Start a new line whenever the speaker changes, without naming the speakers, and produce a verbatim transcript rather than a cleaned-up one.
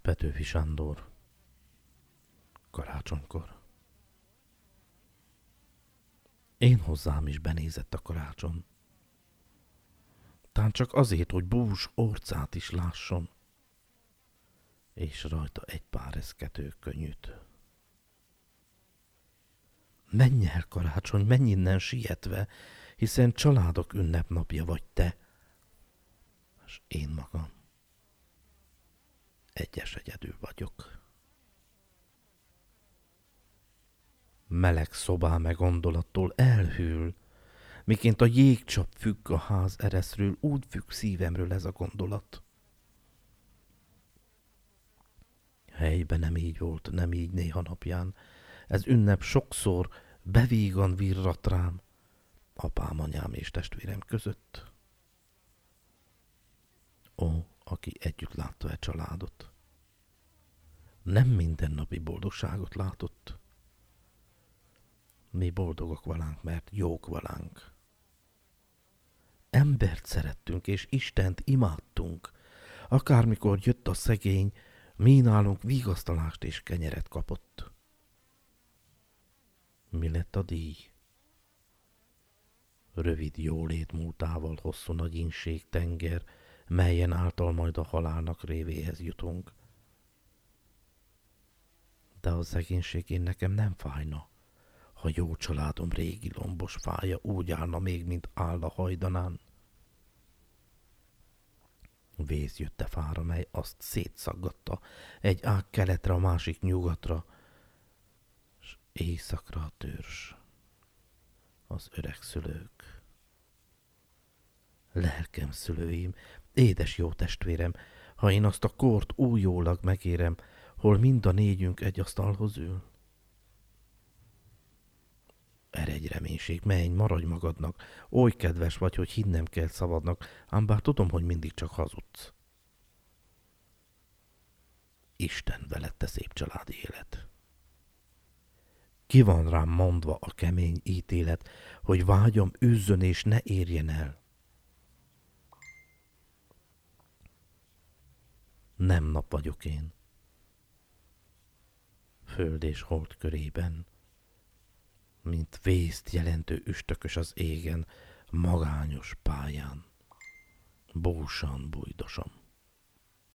Petőfi Sándor. Karácsonykor. Én hozzám is benézett a karácsony. Tán csak azért, hogy bús orcát is lásson, és rajta egy pár eszkető könnyűt. Menj el, karácsony, menj innen sietve, hiszen családok ünnepnapja vagy te, és én magam egyes egyedül vagyok. Meleg szobám e gondolattól elhűl, miként a jégcsap függ a ház ereszről, úgy függ szívemről ez a gondolat. Helyben nem így volt, nem így néha napján. Ez ünnep sokszor bevígan virrat rám, apám, anyám és testvérem között. Ó, aki együtt látta e családot, nem mindennapi boldogságot látott. Mi boldogok valánk, mert jók valánk. Embert szerettünk, és Istent imádtunk. Akármikor jött a szegény, mi nálunk vigasztalást és kenyeret kapott. Mi lett a díj? Rövid jólét múltával hosszú nagy inség tenger, melyen által majd a halálnak révéhez jutunk. De a szegénységén nekem nem fájna, ha jó családom régi lombos fája úgy állna még, mint áll a hajdanán. Vész jött a fára, mely azt szétszaggatta, egy ág keletre, a másik nyugatra, s éjszakra a törzs, az öreg szülők. Lelkem szülőim, édes jó testvérem, ha én azt a kort újólag megérem, hol mind a négyünk egy asztalhoz ül. Eredj reménység, menj, maradj magadnak, oly kedves vagy, hogy hinnem kell szavadnak, ám bár tudom, hogy mindig csak hazudsz. Isten veled, te szép családi élet. Ki van rám mondva a kemény ítélet, hogy vágyam üzzön és ne érjen el? Nem nap vagyok én, föld és hold körében, mint vészt jelentő üstökös az égen, magányos pályán, búsan bújdosom.